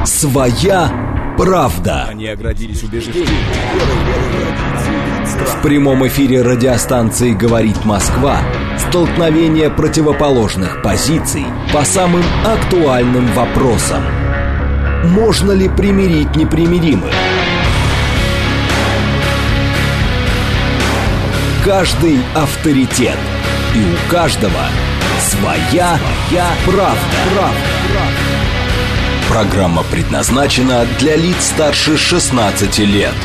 Своя правда. Они оградились убежищем. В прямом эфире радиостанции «Говорит Москва» столкновение противоположных позиций по самым актуальным вопросам. Можно ли примирить непримиримых? Каждый авторитет. И у каждого своя правда. Программа предназначена для лиц старше 16 лет.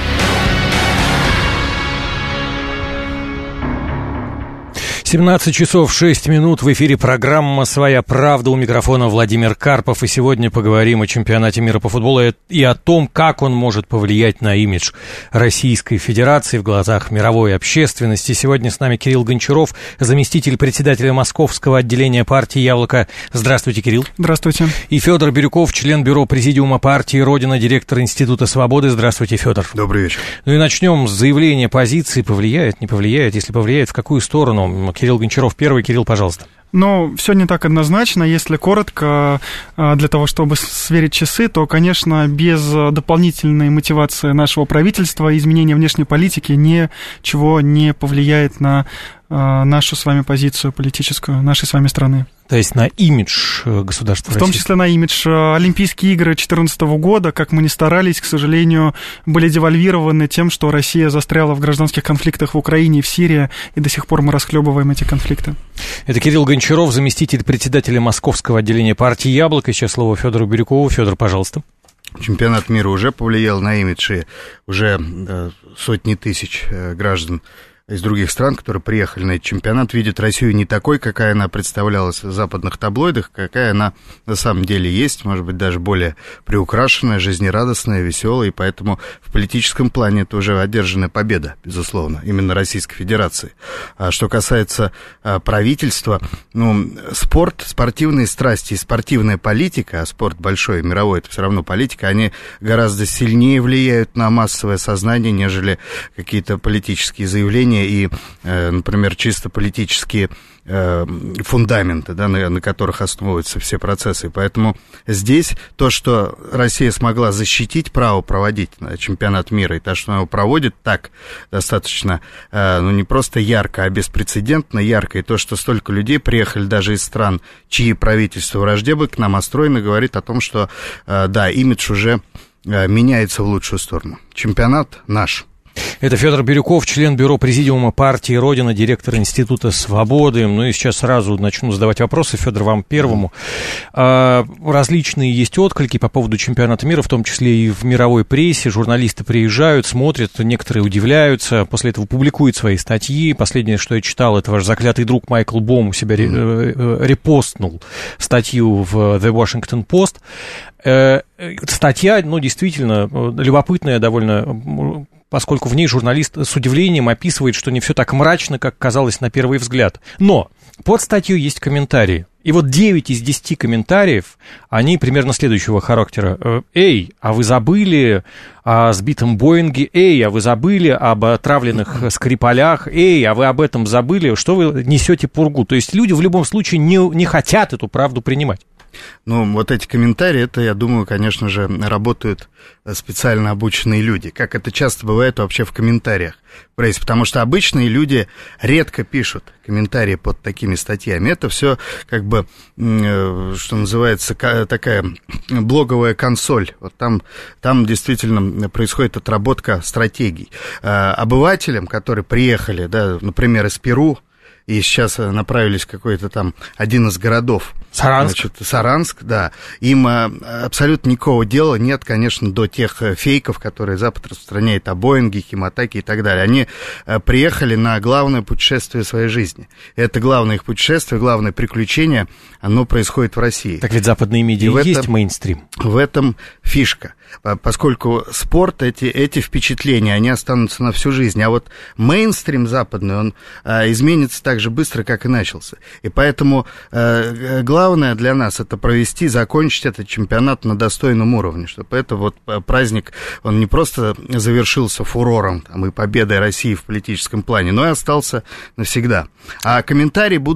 17 часов 6 минут. В эфире программа «Своя правда». У микрофона Владимир Карпов. И сегодня поговорим о чемпионате мира по футболу и о том, как он может повлиять на имидж Российской Федерации в глазах мировой общественности. Сегодня с нами Кирилл Гончаров, заместитель председателя Московского отделения партии «Яблоко». Здравствуйте, Кирилл. Здравствуйте. И Федор Бирюков, член бюро президиума партии «Родина», директор Института свободы. Здравствуйте, Федор. Добрый вечер. Ну и начнем с заявления позиции. Повлияет, не повлияет? Если повлияет, в какую сторону? Кирилл Гончаров первый. Кирилл, пожалуйста. Ну, все не так однозначно. Если коротко, для того, чтобы сверить часы, то, конечно, без дополнительной мотивации нашего правительства изменения внешней политики ничего не повлияет на нашу с вами позицию политическую, нашей с вами страны. То есть на имидж государства России? В том числе на имидж. Олимпийские игры 2014 года, как мы ни старались, к сожалению, были девальвированы тем, что Россия застряла в гражданских конфликтах в Украине и в Сирии, и до сих пор мы расхлебываем эти конфликты. Это Кирилл Гончаров, заместитель председателя Московского отделения партии «Яблоко». Сейчас слово Федору Бирюкову. Федор, пожалуйста. Чемпионат мира уже повлиял на имидж, и уже сотни тысяч граждан из других стран, которые приехали на этот чемпионат, видят Россию не такой, какая она представлялась в западных таблоидах, какая она на самом деле есть, может быть, даже более приукрашенная, жизнерадостная, веселая, и поэтому в политическом плане это уже одержанная победа, безусловно, именно Российской Федерации. А что касается правительства, спорт, спортивные страсти и спортивная политика, а спорт большой, мировой, это все равно политика, они гораздо сильнее влияют на массовое сознание, нежели какие-то политические заявления и, например, чисто политические фундаменты, да, на которых основываются все процессы. Поэтому здесь то, что Россия смогла защитить право проводить чемпионат мира, и то, что она его проводит так достаточно, не просто ярко, а беспрецедентно ярко, и то, что столько людей приехали даже из стран, чьи правительства враждебны к нам настроены, говорит о том, что, да, имидж уже меняется в лучшую сторону. Чемпионат наш. Это Федор Бирюков, член бюро президиума партии «Родина», директор Института свободы. Ну и сейчас сразу начну задавать вопросы. Федор, вам первому. Различные есть отклики по поводу чемпионата мира, в том числе и в мировой прессе. Журналисты приезжают, смотрят, некоторые удивляются, после этого публикуют свои статьи. Последнее, что я читал, это ваш заклятый друг Майкл Бом у себя репостнул статью в The Washington Post. Статья, действительно, любопытная довольно, поскольку в ней журналист с удивлением описывает, что не все так мрачно, как казалось на первый взгляд. Но под статьей есть комментарии. И вот 9 из 10 комментариев, они примерно следующего характера. «Эй, а вы забыли о сбитом Боинге? Эй, а вы забыли об отравленных Скрипалях? Эй, а вы об этом забыли? Что вы несете пургу?» То есть люди в любом случае не хотят эту правду принимать. Вот эти комментарии, это, я думаю, конечно же, работают специально обученные люди, как это часто бывает вообще в комментариях в прессе, потому что обычные люди редко пишут комментарии под такими статьями. Это все как бы, что называется, такая блоговая консоль. Вот там действительно происходит отработка стратегий. Обывателям, которые приехали, да, например, из Перу, и сейчас направились в какой-то там один из городов. Саранск, да. Им абсолютно никакого дела нет, конечно, до тех фейков, которые Запад распространяет о Боинге, химатаке и так далее. Они приехали на главное путешествие своей жизни. Это главное их путешествие, главное приключение, оно происходит в России. Так ведь западные медиа есть мейнстрим. В этом фишка. Поскольку спорт, эти впечатления, они останутся на всю жизнь. А вот мейнстрим западный, он изменится так же быстро, как и начался. И поэтому главное для нас это закончить этот чемпионат на достойном уровне, чтобы это вот праздник, он не просто завершился фурором и победой России в политическом плане, но и остался навсегда. А комментарии будут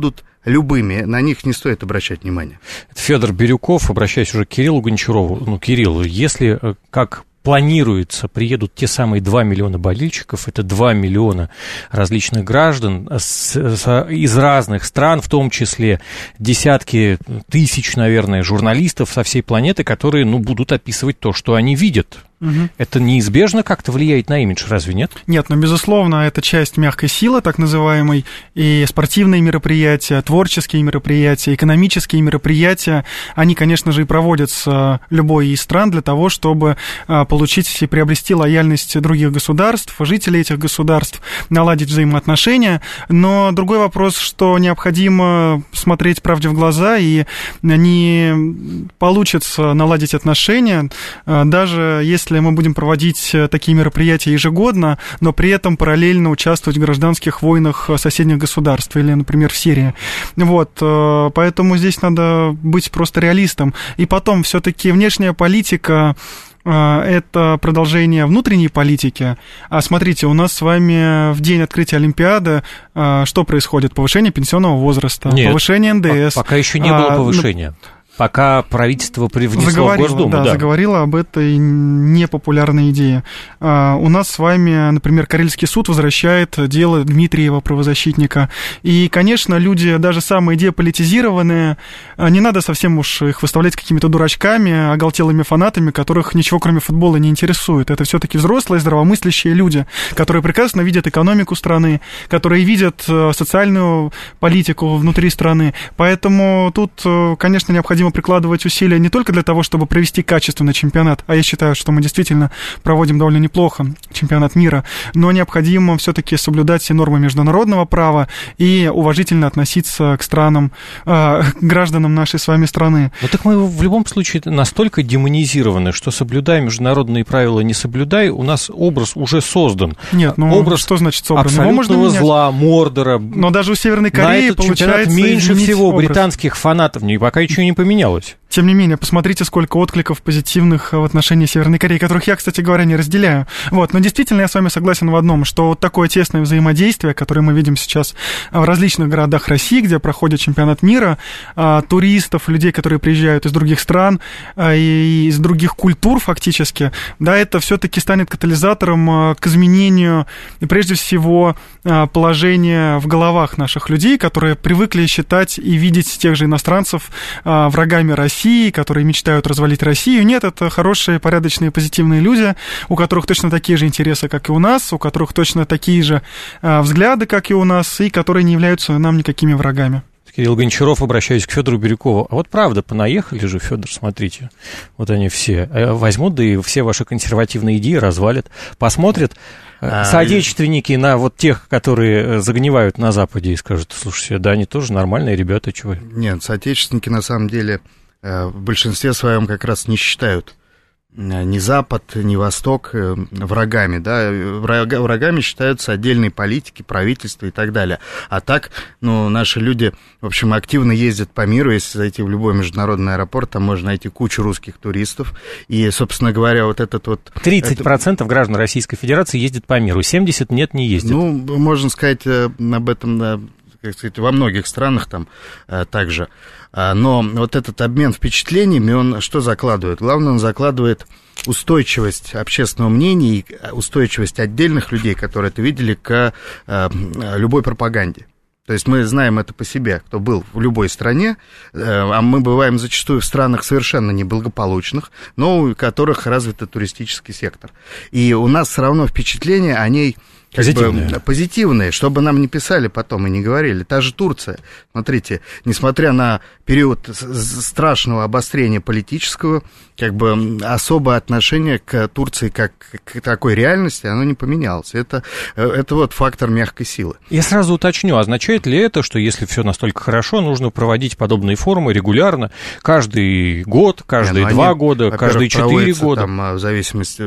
любыми, на них не стоит обращать внимание. Федор Бирюков, обращаясь уже к Кириллу Гончарову. Ну, Кирилл, если как планируется, приедут те самые 2 миллиона болельщиков, это 2 миллиона различных граждан из разных стран, в том числе десятки тысяч, наверное, журналистов со всей планеты, которые, ну, будут описывать то, что они видят. Угу. Это неизбежно как-то влияет на имидж, разве нет? Нет, но, безусловно, это часть мягкой силы, так называемой, и спортивные мероприятия, творческие мероприятия, экономические мероприятия, они, конечно же, и проводятся любой из стран для того, чтобы получить и приобрести лояльность других государств, жителей этих государств, наладить взаимоотношения, но другой вопрос, что необходимо смотреть правде в глаза, и не получится наладить отношения, даже если мы будем проводить такие мероприятия ежегодно, но при этом параллельно участвовать в гражданских войнах соседних государств или, например, в Сирии. Вот, поэтому здесь надо быть просто реалистом. И потом, все-таки внешняя политика — это продолжение внутренней политики. А смотрите, у нас с вами в день открытия Олимпиады что происходит? Повышение пенсионного возраста, Нет, повышение НДС. Пока еще не было повышения. Пока правительство внесло в Госдуму. Да, заговорило об этой непопулярной идее. У нас с вами, например, Карельский суд возвращает дело Дмитриева, правозащитника. И, конечно, люди, даже самые деполитизированные, не надо совсем уж их выставлять какими-то дурачками, оголтелыми фанатами, которых ничего кроме футбола не интересует. Это все-таки взрослые, здравомыслящие люди, которые прекрасно видят экономику страны, которые видят социальную политику внутри страны. Поэтому тут, конечно, необходимо прикладывать усилия не только для того, чтобы провести качественный чемпионат, а я считаю, что мы действительно проводим довольно неплохо чемпионат мира, но необходимо все-таки соблюдать все нормы международного права и уважительно относиться к странам, к гражданам нашей с вами страны. Ну так мы в любом случае настолько демонизированы, что соблюдай международные правила, не соблюдай, у нас образ уже создан. Нет, ну образ что значит собран? абсолютного зла, Мордора. Но даже у Северной Кореи получается меньше всего образ британских фанатов, и пока еще не поменялось. Тем не менее, посмотрите, сколько откликов позитивных в отношении Северной Кореи, которых я, кстати говоря, не разделяю. Вот. Но действительно я с вами согласен в одном, что вот такое тесное взаимодействие, которое мы видим сейчас в различных городах России, где проходит чемпионат мира, туристов, людей, которые приезжают из других стран и из других культур фактически, да, это все-таки станет катализатором к изменению, прежде всего, положения в головах наших людей, которые привыкли считать и видеть тех же иностранцев врагами России, которые мечтают развалить Россию. Нет, это хорошие, порядочные, позитивные люди, у которых точно такие же интересы, как и у нас, у которых точно такие же взгляды, как и у нас, и которые не являются нам никакими врагами. Кирилл Гончаров, обращаюсь к Федору Бирюкову. А вот правда, понаехали же, Федор, смотрите, вот они все возьмут, да и все ваши консервативные идеи развалят, посмотрят соотечественники на вот тех, которые загнивают на Западе, и скажут: слушайте, да, они тоже нормальные ребята, чего? Нет, соотечественники на самом деле в большинстве своем как раз не считают ни Запад, ни Восток врагами, да, врагами считаются отдельные политики, правительства и так далее. А так, ну, наши люди, в общем, активно ездят по миру. Если зайти в любой международный аэропорт, там можно найти кучу русских туристов. И, собственно говоря, вот этот вот... 30% граждан Российской Федерации ездят по миру, 70% нет, не ездят. Ну, можно сказать об этом, как сказать, во многих странах там также. Но вот этот обмен впечатлениями, он что закладывает? Главное, он закладывает устойчивость общественного мнения и устойчивость отдельных людей, которые это видели, к любой пропаганде. То есть мы знаем это по себе, кто был в любой стране, а мы бываем зачастую в странах совершенно неблагополучных, но у которых развит туристический сектор. И у нас все равно впечатление о ней... Позитивные, чтобы нам не писали потом и не говорили. Та же Турция, смотрите, несмотря на период страшного обострения политического, как бы особое отношение к Турции как к такой реальности, оно не поменялось. Это вот фактор мягкой силы. Я сразу уточню, означает ли это, что если все настолько хорошо, нужно проводить подобные форумы регулярно, каждый год, каждые 2 года, каждые 4 года? Там, в зависимости...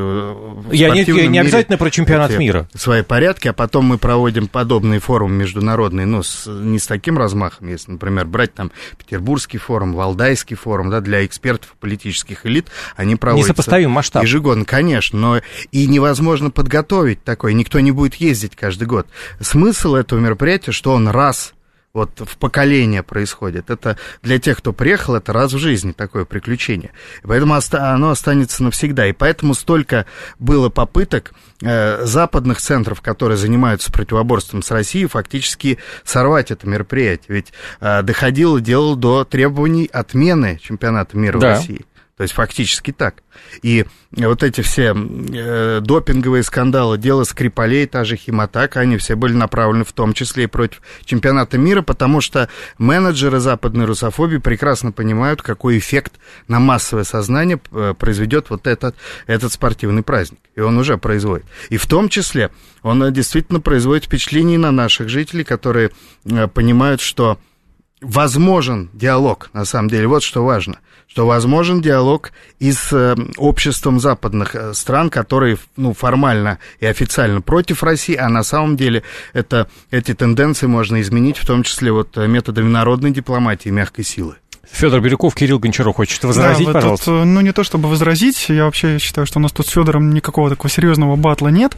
Я не обязательно про чемпионат мира. Свои порядки, а потом мы проводим подобные форумы международные, но не с таким размахом, если, например, брать там Петербургский форум, Валдайский форум, да, для экспертов политических элит, они проводятся... Несопоставим масштаб. Ежегодно, конечно, но и невозможно подготовить такое, никто не будет ездить каждый год. Смысл этого мероприятия, что он раз вот в поколение происходит. Это для тех, кто приехал, это раз в жизни такое приключение. Поэтому оно останется навсегда. И поэтому столько было попыток западных центров, которые занимаются противоборством с Россией, фактически сорвать это мероприятие. Ведь доходило дело до требований отмены чемпионата мира в России. То есть фактически так. И вот эти все допинговые скандалы, дело Скрипалей, та же Химатак, они все были направлены в том числе и против чемпионата мира, потому что менеджеры западной русофобии прекрасно понимают, какой эффект на массовое сознание произведет вот этот спортивный праздник. И он уже производит. И в том числе он действительно производит впечатление на наших жителей, которые понимают, что возможен диалог, на самом деле, вот что важно, что возможен диалог и с обществом западных стран, которые, формально и официально против России, а на самом деле эти тенденции можно изменить, в том числе вот методами народной дипломатии и мягкой силы. Федор Бирюков, Кирилл Гончаров хочет возразить, пожалуйста. Тут, не то чтобы возразить, я вообще считаю, что у нас тут с Федором никакого такого серьезного батла нет.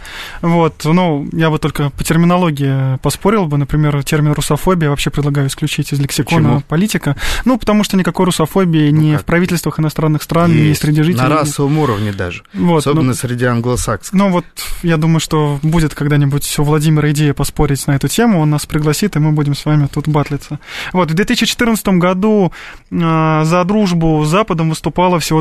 Я бы только по терминологии поспорил бы, например, термин русофобия вообще предлагаю исключить из лексикона. Почему? Политика. Потому что никакой русофобии ни в правительствах иностранных стран, ни среди жителей. На расовом уровне даже, особенно среди англосаксов. Я думаю, что будет когда-нибудь у Владимира идея поспорить на эту тему, он нас пригласит, и мы будем с вами тут батлиться. В 2014 году за дружбу с Западом выступало всего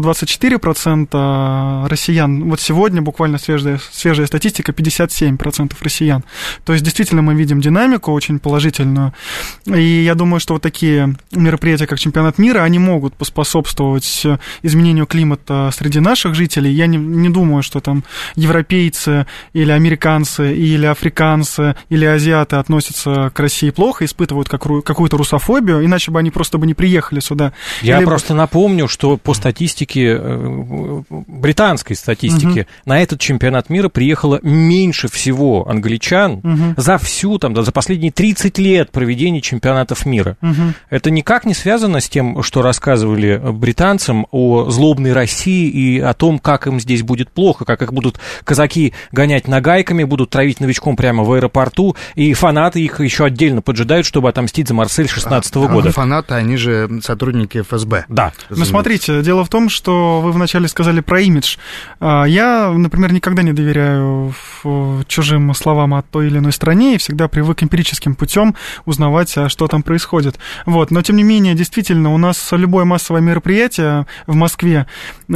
24% россиян. Вот сегодня буквально свежая статистика, 57% россиян. То есть действительно мы видим динамику очень положительную. И я думаю, что вот такие мероприятия, как чемпионат мира, они могут поспособствовать изменению климата среди наших жителей. Я не думаю, что там европейцы или американцы, или африканцы, или азиаты относятся к России плохо, испытывают какую-то русофобию, иначе бы они просто бы не приехали сюда. Я просто напомню, что по статистике, британской статистике, на этот чемпионат мира приехало меньше всего англичан за за последние 30 лет проведения чемпионатов мира. Это никак не связано с тем, что рассказывали британцам о злобной России и о том, как им здесь будет плохо, как их будут казаки гонять нагайками, будут травить новичком прямо в аэропорту, и фанаты их еще отдельно поджидают, чтобы отомстить за Марсель 2016 года. Фанаты, они же сотрудники ФСБ. Да. Смотрите, дело в том, что вы вначале сказали про имидж. Я, например, никогда не доверяю чужим словам о той или иной стране и всегда привык эмпирическим путем узнавать, что там происходит. Но, тем не менее, действительно, у нас любое массовое мероприятие в Москве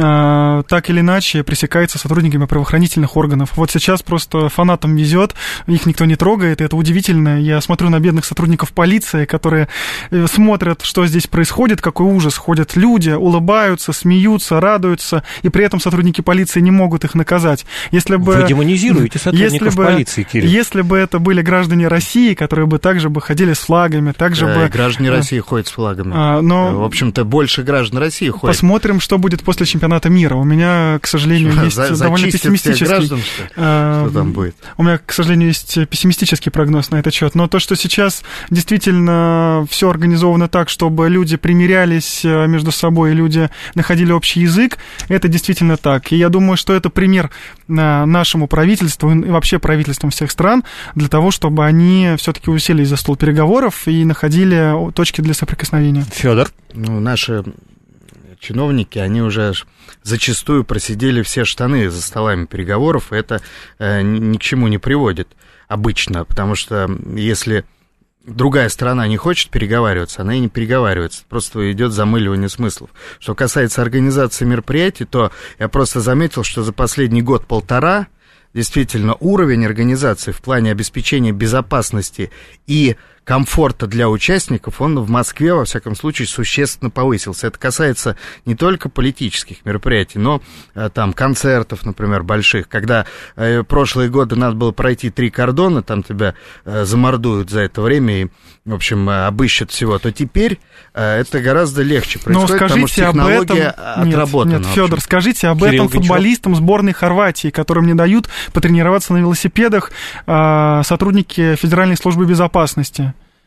так или иначе пресекается сотрудниками правоохранительных органов. Вот сейчас просто фанатам везет, их никто не трогает, и это удивительно. Я смотрю на бедных сотрудников полиции, которые смотрят, что здесь происходит, какой ужас. Ходят люди, улыбаются, смеются, радуются, и при этом сотрудники полиции не могут их наказать. Вы демонизируете сотрудников полиции, Кирилл. Если бы это были граждане России, которые бы также бы ходили с флагами, также бы... граждане России ходят с флагами. В общем-то, больше граждан России ходят. Посмотрим, что будет после чемпионата мира. У меня, к сожалению, есть довольно пессимистический... граждан, что там будет? У меня, к сожалению, есть пессимистический прогноз на этот счет. Но то, что сейчас действительно все организовано так, чтобы люди примирялись между собой, люди находили общий язык, это действительно так. И я думаю, что это пример нашему правительству и вообще правительствам всех стран для того, чтобы они все-таки уселись за стол переговоров и находили точки для соприкосновения. Федор? Наши чиновники, они уже зачастую просидели все штаны за столами переговоров, и это ни к чему не приводит обычно, потому что если другая сторона не хочет переговариваться, она и не переговаривается, просто идет замыливание смыслов. Что касается организации мероприятий, то я просто заметил, что за последний год-полтора действительно уровень организации в плане обеспечения безопасности и комфорта для участников, он в Москве, во всяком случае, существенно повысился. Это касается не только политических мероприятий, но там концертов, например, больших. Когда прошлые годы надо было пройти 3 кордона, там тебя замордуют за это время и, в общем, обыщут всего, то теперь это гораздо легче происходит, потому что технология отработана. Нет, Федор, скажите об этом футболистам сборной Хорватии, которым не дают потренироваться на велосипедах сотрудники Федеральной службы безопасности.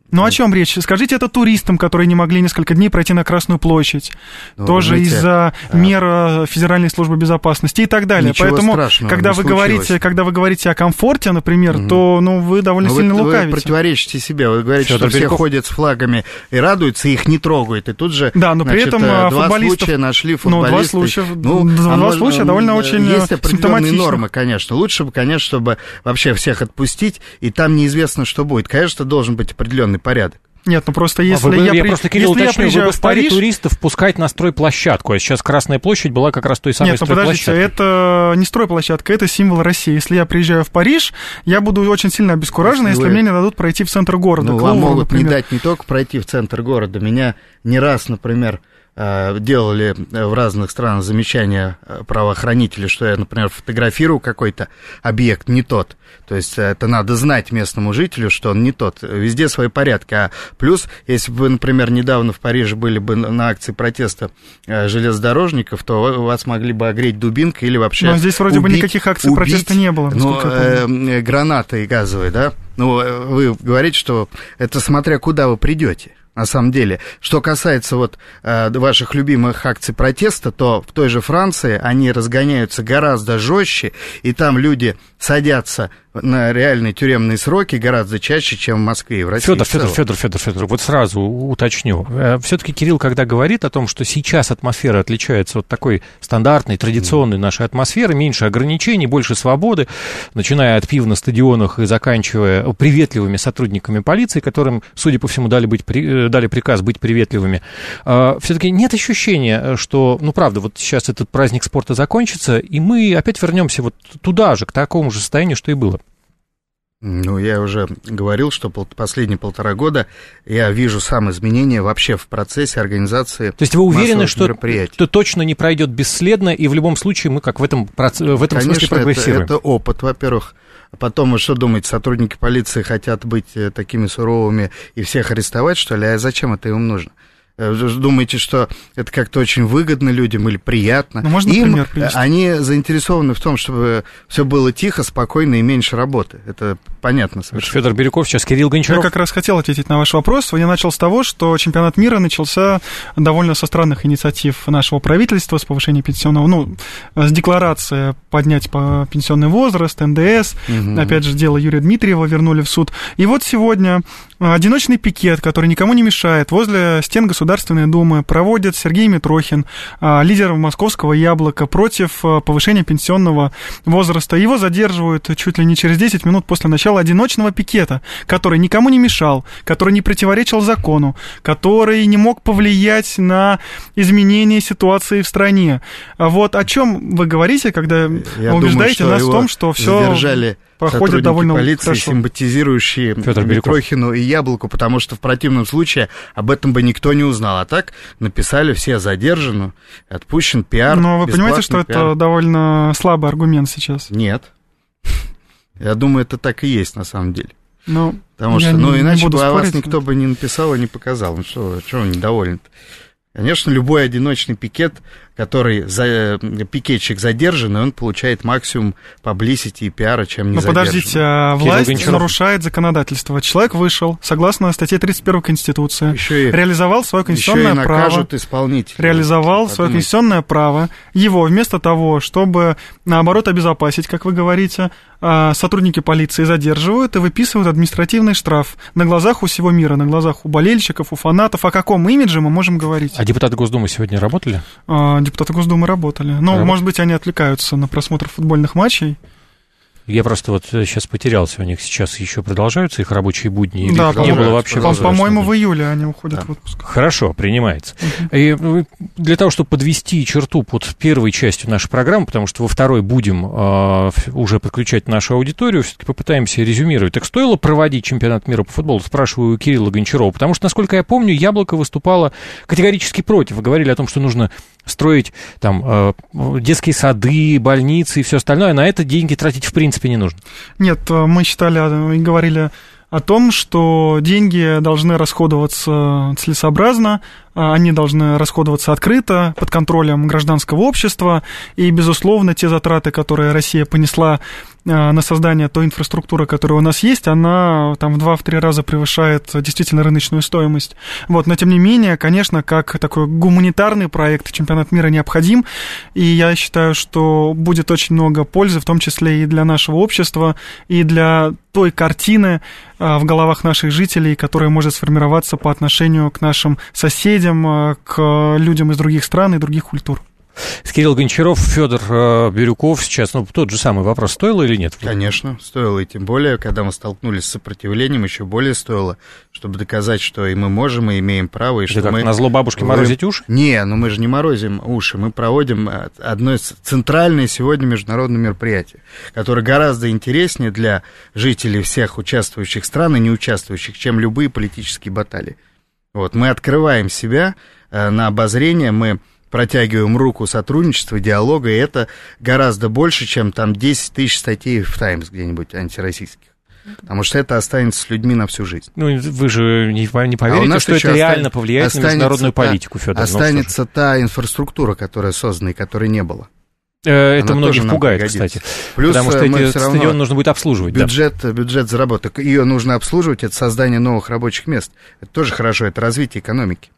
Ну, о чем речь? Скажите это туристам, которые не могли несколько дней пройти на Красную площадь. Тоже из-за мер Федеральной службы безопасности и так далее. Поэтому, когда вы говорите о комфорте, например, то вы довольно сильно лукавите. Вы противоречите себе. Вы говорите, что все ходят с флагами и радуются, их не трогают. И тут же, да, но при этом два случая нашли футболисты. Два случая довольно очень есть определенные нормы, конечно. Лучше бы, конечно, чтобы вообще всех отпустить, и там неизвестно, что будет. Конечно, должен быть определенный порядок. Нет, ну просто если я бы в Париж туристов пускать на стройплощадку, а сейчас Красная площадь была как раз той самой стройплощадкой. Нет, подождите, это не стройплощадка, это символ России. Если я приезжаю в Париж, я буду очень сильно обескуражен, если мне не дадут пройти в центр города. Вам могут не дать не только пройти в центр города. Меня не раз, например, делали в разных странах замечания правоохранители, что я, например, фотографирую какой-то объект не тот. То есть это надо знать местному жителю, что он не тот. Везде свои порядки. А плюс, если бы вы, например, недавно в Париже были бы на акции протеста железнодорожников, то вас могли бы огреть дубинкой или вообще Но здесь вроде бы никаких акций протеста не было. Гранатой газовой, да? Вы говорите, что это смотря куда вы придете. На самом деле, что касается ваших любимых акций протеста, то в той же Франции они разгоняются гораздо жестче, и там люди садятся на реальные тюремные сроки гораздо чаще, чем в Москве и в России. Федор, вот сразу уточню. Все-таки Кирилл, когда говорит о том, что сейчас атмосфера отличается от такой стандартной, традиционной нашей атмосферы, меньше ограничений, больше свободы, начиная от пива на стадионах и заканчивая приветливыми сотрудниками полиции, которым, судя по всему, дали приказ быть приветливыми. Все-таки нет ощущения, что, правда, вот сейчас этот праздник спорта закончится, и мы опять вернемся вот туда же, к такому же состоянию, что и было. Я уже говорил, что последние 1,5 года я вижу сам изменения вообще в процессе организации. То есть вы уверены, что это точно не пройдет бесследно, и в любом случае мы как в этом смысле прогрессируем? Это опыт, во-первых. Потом, вы что думаете, сотрудники полиции хотят быть такими суровыми и всех арестовать, что ли? А зачем это им нужно? Думаете, что это как-то очень выгодно людям или приятно? Можно пример привести? Они заинтересованы в том, чтобы все было тихо, спокойно и меньше работы. Это понятно совершенно. Федор Бирюков, сейчас Кирилл Гончаров. Я как раз хотел ответить на ваш вопрос. Я начал с того, что чемпионат мира начался довольно со странных инициатив нашего правительства с повышением пенсионного, с декларацией поднять пенсионный возраст, НДС. Опять же, дело Юрия Дмитриева вернули в суд. И вот сегодня одиночный пикет, который никому не мешает, возле стен Государственной Думы проводит Сергей Митрохин, лидер московского «Яблока», против повышения пенсионного возраста. Его задерживают чуть ли не через 10 минут после начала одиночного пикета, который никому не мешал, который не противоречил закону, который не мог повлиять на изменение ситуации в стране. Вот о чем вы говорите, когда убеждаете нас в том, что все проходит довольно полиции, хорошо. Симпатизирующие Митрохину и Яблоку, потому что в противном случае об этом бы никто не узнал. А так написали все задержаны, отпущен пиар. Но вы понимаете, что это довольно слабый аргумент сейчас? Нет. Я думаю, это так и есть на самом деле. Потому что, иначе бы о вас никто бы не написал и не показал. Что он недоволен-то? Конечно, любой одиночный пикет, который пикетчик задержанный, он получает максимум паблисити и пиара, чем не задержанный. Подождите, власть нарушает законодательство. Человек вышел, согласно статье 31 Конституции, реализовал свое конституционное право. Накажут исполнителя. Реализовал свое конституционное право. Его вместо того, чтобы, наоборот, обезопасить, как вы говорите, сотрудники полиции задерживают и выписывают административный штраф на глазах у всего мира, на глазах у болельщиков, у фанатов. О каком имидже мы можем говорить? А депутаты Госдумы сегодня работали? Депутаты Госдумы работали. Может быть, они отвлекаются на просмотр футбольных матчей. Я просто сейчас потерялся, у них сейчас еще продолжаются их рабочие будни? Да, не было вообще по-моему, в июле они уходят в отпуск. Хорошо, принимается. И для того, чтобы подвести черту под первой частью нашей программы, потому что во второй будем уже подключать нашу аудиторию, все-таки попытаемся резюмировать. Так стоило проводить чемпионат мира по футболу? Спрашиваю у Кирилла Гончарова, потому что, насколько я помню, Яблоко выступало категорически против. Вы говорили о том, что нужно строить там детские сады, больницы и все остальное, а на это деньги тратить в принципе не нужно. Нет, мы считали и говорили о том, что деньги должны расходоваться целесообразно, они должны расходоваться открыто, под контролем гражданского общества, и, безусловно, те затраты, которые Россия понесла на создание той инфраструктуры, которая у нас есть, она там в 2-3 раза превышает действительно рыночную стоимость. Вот, но, тем не менее, конечно, как такой гуманитарный проект чемпионат мира необходим, и я считаю, что будет очень много пользы, в том числе и для нашего общества, и для той картины в головах наших жителей, которая может сформироваться по отношению к нашим соседям, к людям из других стран и других культур. Кирилл Гончаров, Федор Бирюков сейчас, тот же самый вопрос, стоило или нет? Конечно, стоило, и тем более, когда мы столкнулись с сопротивлением, еще более стоило, чтобы доказать, что и мы можем, и имеем право, и что как, мы... назло бабушке морозить уши? Не, мы же не морозим уши, мы проводим одно из центральное сегодня международное мероприятие, которое гораздо интереснее для жителей всех участвующих стран и не участвующих, чем любые политические баталии. Вот, мы открываем себя на обозрение, мы протягиваем руку сотрудничества, диалога, и это гораздо больше, чем там 10 тысяч статей в «Таймс» где-нибудь антироссийских. Потому что это останется с людьми на всю жизнь. Вы же не поверите, что это реально повлияет на международную политику, Федор. Останется та инфраструктура, которая создана и которой не было. Это многих пугает, кстати. Плюс потому что эти стадионы нужно будет обслуживать. Бюджет заработок. Ее нужно обслуживать, это создание новых рабочих мест. Это тоже хорошо, это развитие экономики.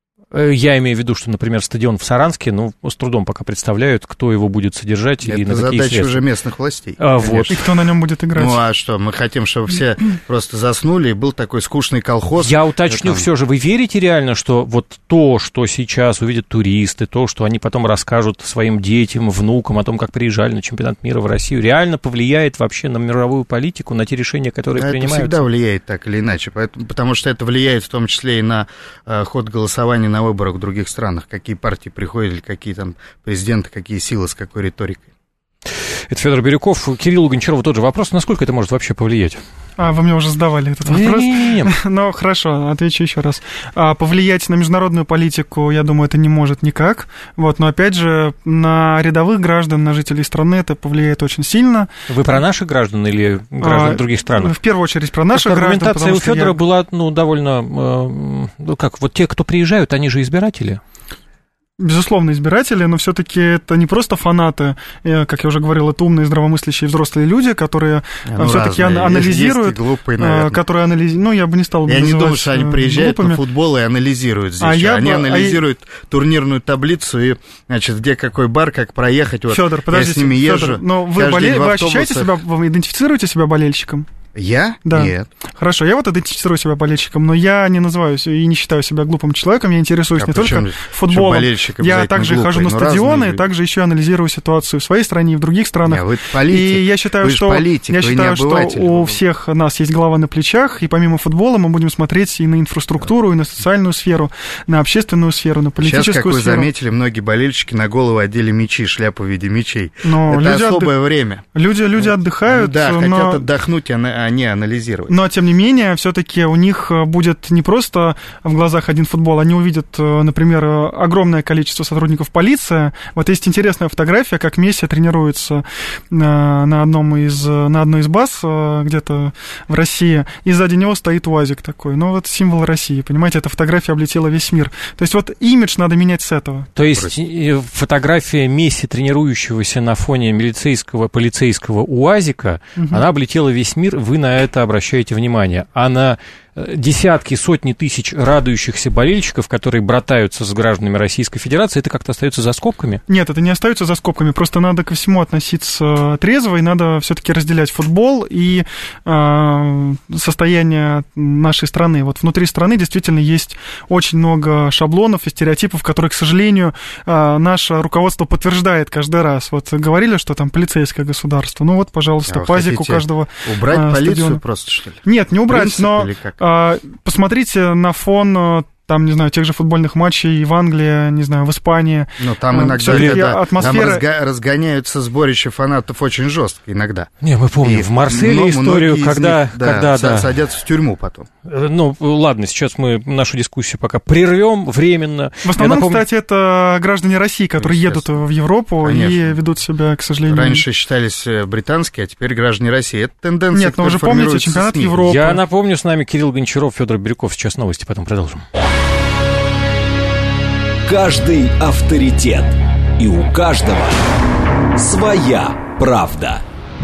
Я имею в виду, что, например, стадион в Саранске, с трудом пока представляют, кто его будет содержать это и на какие задача средства. Уже местных властей. Вот. И кто на нем будет играть. Ну а что, мы хотим, чтобы все просто заснули, и был такой скучный колхоз. Я уточню все же, вы верите реально, что вот то, что сейчас увидят туристы, то, что они потом расскажут своим детям, внукам о том, как приезжали на чемпионат мира в Россию, реально повлияет вообще на мировую политику, на те решения, которые принимаются? Это всегда влияет так или иначе, потому что это влияет в том числе и на ход голосования на выборах в других странах, какие партии приходят, или какие там президенты, какие силы, с какой риторикой. Это Федор Бирюков. Кириллу Гончарову тот же вопрос. Насколько это может вообще повлиять? Вы мне уже задавали этот вопрос. Ну, хорошо, отвечу еще раз. Повлиять на международную политику, я думаю, это не может никак. Вот, но, опять же, на рядовых граждан, на жителей страны это повлияет очень сильно. Вы про наших граждан или граждан других стран? В первую очередь про наших граждан. Аргументация у Федора была, довольно... вот те, кто приезжают, они же избиратели. Безусловно, избиратели, но все-таки это не просто фанаты, как я уже говорил, это умные, здравомыслящие взрослые люди, которые все-таки анализируют, которые анализируют, я бы не стал называть. Я не думаю, что они приезжают на футбол и анализируют здесь. Они анализируют турнирную таблицу и, значит, где какой бар, как проехать. Федор, подождите, я с ними езжу. Федор, но вы ощущаете себя, вы идентифицируете себя болельщиком? Я? Да. Нет. Хорошо, я вот идентифицирую себя болельщиком, но я не называюсь и не считаю себя глупым человеком, я интересуюсь не только футболом. Я также хожу на стадионы, и также еще анализирую ситуацию в своей стране и в других странах. Вы политик. И я считаю, что у всех нас есть голова на плечах, и помимо футбола мы будем смотреть и на инфраструктуру, и на социальную сферу, на общественную сферу, на политическую сферу. Сейчас, как вы заметили, многие болельщики на голову одели мечи, шляпу в виде мечей. Это особое время. Люди отдыхают. Да, хотят отдохнуть, не анализировать. Но, тем не менее, все-таки у них будет не просто в глазах один футбол, они увидят, например, огромное количество сотрудников полиции. Вот есть интересная фотография, как Месси тренируется на одной из баз где-то в России, и сзади него стоит УАЗик такой. Вот символ России, понимаете, эта фотография облетела весь мир. То есть вот имидж надо менять с этого. То есть фотография Месси, тренирующегося на фоне полицейского УАЗика, она облетела весь мир, вы на это обращаете внимание, а на десятки, сотни тысяч радующихся болельщиков, которые братаются с гражданами Российской Федерации, это как-то остается за скобками? Нет, это не остается за скобками, просто надо ко всему относиться трезво, и надо все-таки разделять футбол и состояние нашей страны. Вот внутри страны действительно есть очень много шаблонов и стереотипов, которые, к сожалению, наше руководство подтверждает каждый раз. Вот говорили, что там полицейское государство, пожалуйста, пазик у каждого убрать полицию стадиона. Просто, что ли? Нет, не убрать, но посмотрите на фон, там, не знаю, тех же футбольных матчей в Англии, не знаю, в Испании. Но там иногда атмосфера... там разгоняются сборища фанатов очень жестко иногда. Мы помним в Марселе историю, когда садятся в тюрьму потом. Ладно, сейчас мы нашу дискуссию пока прервем временно. В основном, кстати, это граждане России, которые едут в Европу и ведут себя, к сожалению... Раньше считались британские, а теперь граждане России. Это тенденция, Нет, но вы же помните чемпионат Европы. Я напомню, с нами Кирилл Гончаров, Федор Бирюков. Сейчас новости, потом продолжим. каждый авторитет. И у каждого своя правда.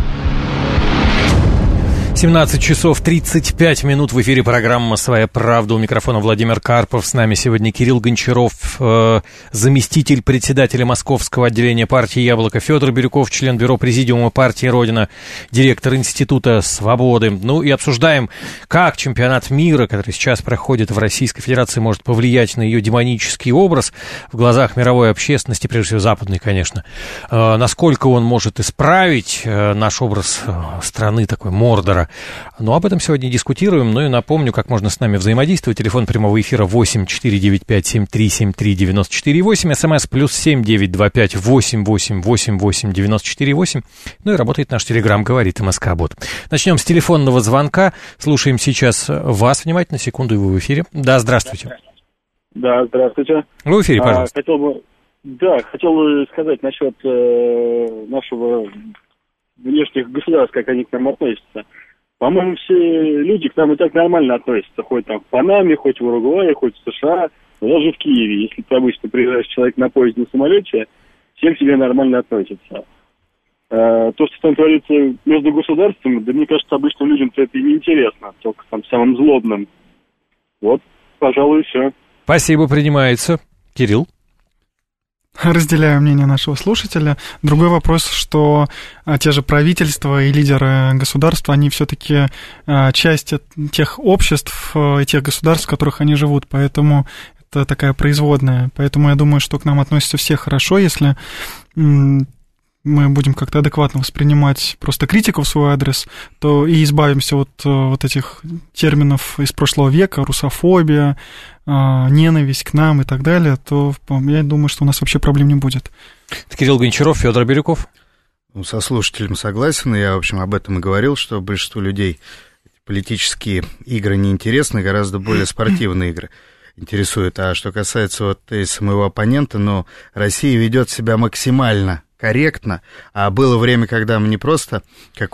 17 часов 35 минут в эфире программа «Своя правда». У микрофона Владимир Карпов. С нами сегодня Кирилл Гончаров, заместитель председателя Московского отделения партии «Яблоко», Федор Бирюков, член бюро президиума партии «Родина», директор Института свободы. Ну и обсуждаем, как чемпионат мира, который сейчас проходит в Российской Федерации, может повлиять на ее демонический образ в глазах мировой общественности, прежде всего западной, конечно. Насколько он может исправить наш образ страны такой Мордора. Ну, об этом сегодня дискутируем. Ну и напомню, как можно с нами взаимодействовать. Телефон прямого эфира 8 495 7373 94 8. СМС +7 925 88 88 94 8. Ну и работает наш телеграм «Говорит МСК-бот». Начнем с телефонного звонка. Слушаем сейчас вас внимательно. Секунду, и вы в эфире. Да, здравствуйте. Да, здравствуйте. Вы в эфире, пожалуйста. Хотел бы сказать насчет нашего внешних государств, как они к нам относятся. По-моему, все люди к нам и так нормально относятся. Хоть там в Панаме, хоть в Уругвае, хоть в США, но даже в Киеве. Если ты обычно приезжаешь человек на поезде, на самолете, все к тебе нормально относятся. То, что там творится между государствами, да мне кажется, обычным людям-то это и не интересно, только там самым злобным. Вот, пожалуй, и все. Спасибо, принимается. Кирилл? Разделяю мнение нашего слушателя. Другой вопрос, что те же правительства и лидеры государства, они все-таки часть тех обществ и тех государств, в которых они живут, поэтому это такая производная. Поэтому я думаю, что к нам относятся все хорошо, если мы будем как-то адекватно воспринимать просто критику в свой адрес, то и избавимся от вот этих терминов из прошлого века, русофобия, ненависть к нам и так далее, то я думаю, что у нас вообще проблем не будет. Кирилл Гончаров, Федор Бирюков. Со слушателем согласен. Я, в общем, об этом и говорил, что большинству людей политические игры неинтересны, гораздо более спортивные игры интересуют. А что касается вот моего оппонента, Россия ведет себя максимально корректно, а было время, когда мы не просто как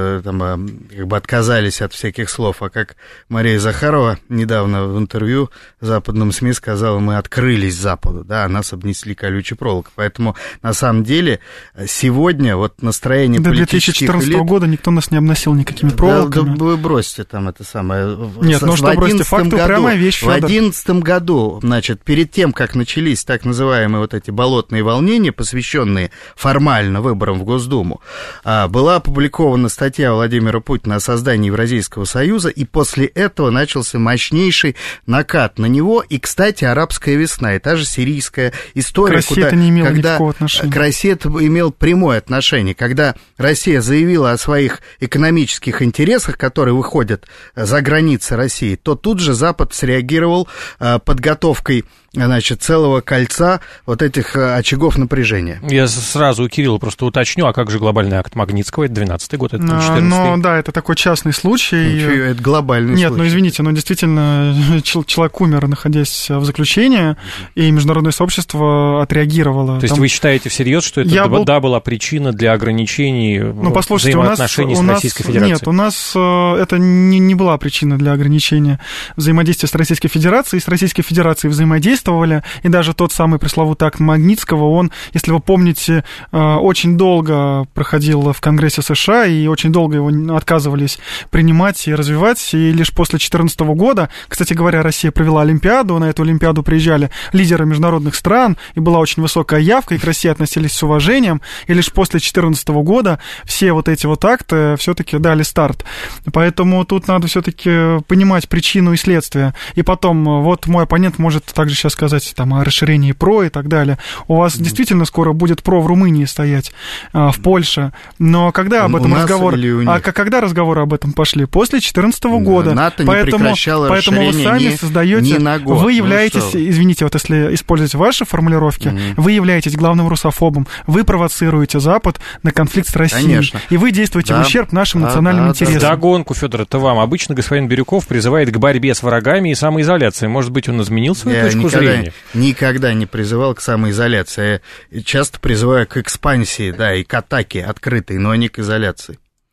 бы отказались от всяких слов, а как Мария Захарова недавно в интервью западным СМИ сказала, мы открылись Западу, да, а нас обнесли колючей проволокой. Поэтому, на самом деле, сегодня вот настроение политических элит... До 2014 года никто нас не обносил никакими проволоками. Да вы бросьте там это самое... Нет, что бросьте, факт упрямая вещь, Федор. В 2011 году, значит, перед тем, как начались так называемые вот эти болотные волнения, посвященные формально выборам в Госдуму, была опубликована статья Владимира Путина о создании Евразийского союза, и после этого начался мощнейший накат на него, и, кстати, арабская весна, и та же сирийская история, к России это не имело никакого отношения. К России это имел прямое отношение, когда Россия заявила о своих экономических интересах, которые выходят за границы России, то тут же Запад среагировал подготовкой, значит, целого кольца вот этих очагов напряжения. Я сразу у Кирилла просто уточню, а как же глобальный акт Магнитского, это 12-й год, это 14-й? Ну, да, это такой частный случай. Это глобальный случай. Нет, извините, действительно, человек умер, находясь в заключении, и международное сообщество отреагировало. То есть вы считаете всерьез, что это была причина для ограничений взаимоотношений с Российской Федерацией? Нет, у нас это не была причина для ограничения взаимодействия с Российской Федерацией. С Российской Федерацией взаимодействовали, и даже тот самый пресловутый акт Магнитского, он, если вы помните, очень долго проходил в Конгрессе США, и очень долго его отказывались принимать и развивать, и лишь после 2014 года, кстати говоря, Россия провела Олимпиаду, на эту Олимпиаду приезжали лидеры международных стран, и была очень высокая явка, и к России относились с уважением, и лишь после 2014 года все вот эти вот акты все-таки дали старт. Поэтому тут надо все-таки понимать причину и следствие. И потом, вот мой оппонент может также сейчас сказать там, о расширении ПРО и так далее. У вас действительно скоро будет ПРО в Румынии стоять, в Польше. Но когда об этом разговор... когда разговоры об этом пошли? После 2014 года. НАТО поэтому, не прекращало поэтому вы сами создаете... ни на год. Вы являетесь, извините, вот если использовать ваши формулировки, вы являетесь главным русофобом, вы провоцируете Запад на конфликт с Россией. Конечно. И вы действуете в ущерб нашим национальным интересам. Вдогонку, Федор, это вам. Обычно господин Бирюков призывает к борьбе с врагами и самоизоляции. Может быть, он изменил свою точку зрения? Никогда не призывал к самоизоляции. Я часто призываю к экспансии, да, и к атаке открытой, но не к изоляции.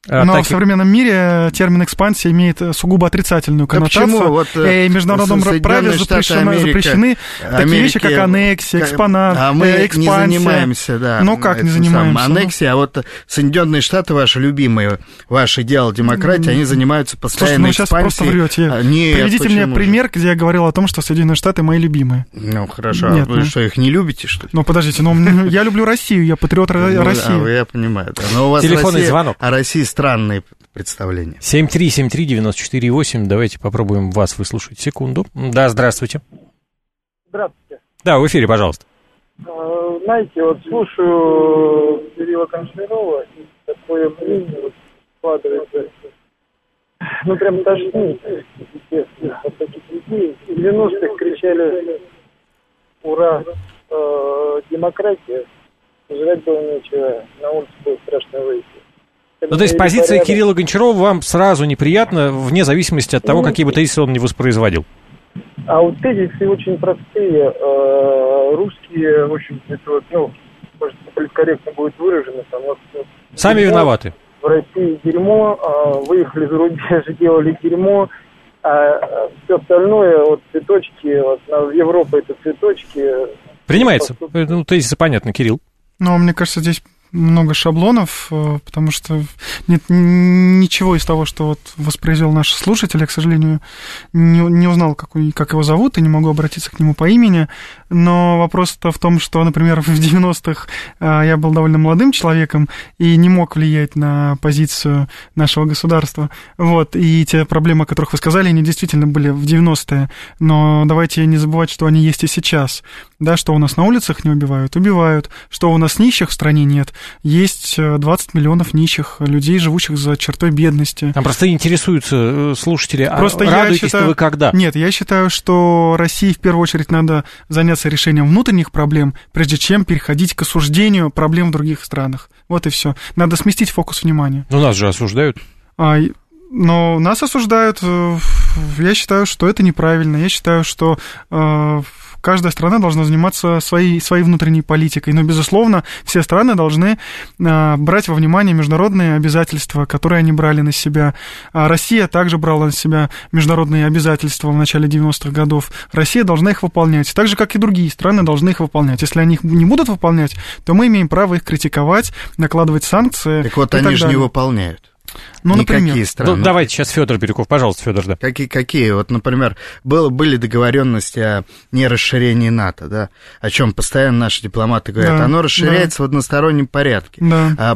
Но в современном мире термин «экспансия» имеет сугубо отрицательную коннотацию. Почему? Вот, и в международном праве запрещены такие вещи, как аннексия, экспонат, а мы экспансия. не занимаемся, да. Ну как не занимаемся? Аннексия, а вот Соединенные Штаты, ваши любимые, ваше дело демократии, они занимаются постоянной экспансией. Слушайте, вы сейчас просто врете. Нет, приведите мне пример, где я говорил о том, что Соединенные Штаты мои любимые. Ну, хорошо. Нет, вы что, их не любите, что ли? Ну, подождите, я люблю Россию, я патриот России. Я понимаю. Но у вас телефонный звонок. О России странные представления. 7373948, давайте попробуем вас выслушать. Секунду. Да, здравствуйте. Здравствуйте. Да, в эфире, пожалуйста. Знаете, вот слушаю Кирилла Гончарова, и такое мнение вот складывается, ну, прям тошнит, естественно, от таких людей. В 90-х кричали «Ура! Демократия!», жрать было нечего, на улице было страшно выйти. Ну, то есть позиция Кирилла Гончарова вам сразу неприятна, вне зависимости от того, какие бы тезисы он не воспроизводил? А вот тезисы очень простые. Русские, в общем, это вот, ну, может, политкорректно будет выражено, там вот... Сами виноваты. В России дерьмо, выехали за рубеж, делали дерьмо, а все остальное, вот цветочки, вот Европа это цветочки. Принимается. Ну, тезисы понятно, Кирилл. Ну, мне кажется, здесь много шаблонов, потому что нет ничего из того, что вот воспроизвел наш слушатель. Я, к сожалению, не узнал, как его зовут, и не могу обратиться к нему по имени. Но вопрос-то в том, что, например, в 90-х я был довольно молодым человеком и не мог влиять на позицию нашего государства. Вот, и те проблемы, о которых вы сказали, они действительно были в 90-е. Но давайте не забывать, что они есть и сейчас. Да, что у нас на улицах не убивают? Убивают. Что у нас нищих в стране нет? Есть 20 миллионов нищих людей, живущих за чертой бедности. Там просто интересуются слушатели, радуетесь-то вы когда? Нет, я считаю, что России в первую очередь надо заняться решением внутренних проблем, прежде чем переходить к осуждению проблем в других странах. Вот и все. Надо сместить фокус внимания. Но нас же осуждают. Но нас осуждают. Я считаю, что это неправильно. Я считаю, что каждая страна должна заниматься своей внутренней политикой. Но, безусловно, все страны должны брать во внимание международные обязательства, которые они брали на себя. Россия также брала на себя международные обязательства в начале 90-х годов. Россия должна их выполнять, так же, как и другие страны должны их выполнять. Если они их не будут выполнять, то мы имеем право их критиковать, накладывать санкции. Так вот, они же не выполняют. Ну, например. Ну, давайте сейчас Федор Бирюков, пожалуйста, Федор, да. Какие? Вот, например, были договоренности о нерасширении НАТО, да, о чем постоянно наши дипломаты говорят. Да, оно расширяется в одностороннем порядке. Да.